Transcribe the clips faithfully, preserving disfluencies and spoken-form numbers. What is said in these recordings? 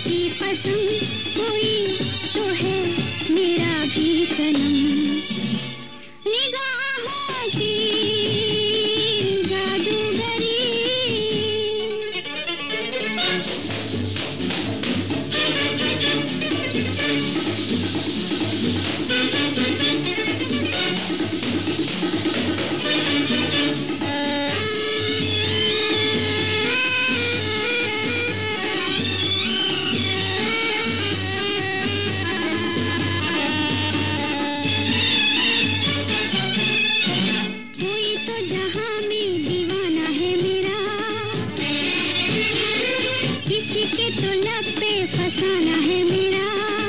की कसम, कोई तो है मेरा भी सनम। निगाहों की जादूगरी, के तो लब पे फसाना है मेरा।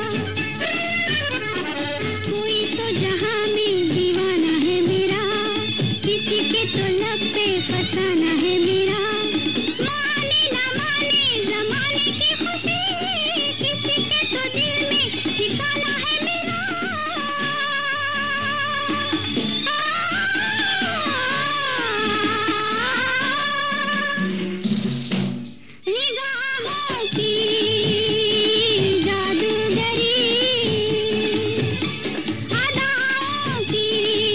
कोई तो जहां में दीवाना है मेरा, किसी के तो लब पे फसाना है मेरा। माने ना माने जमाने की खुशी, किसी के तो दिल में ठिकाना है मेरा। निगाहों की जादूगरी, अदाओं की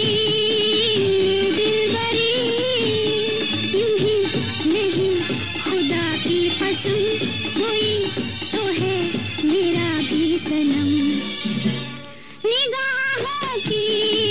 दिलबरी, यूं ही नहीं खुदा की कसम, कोई तो है मेरा भी सनम। निगाहों की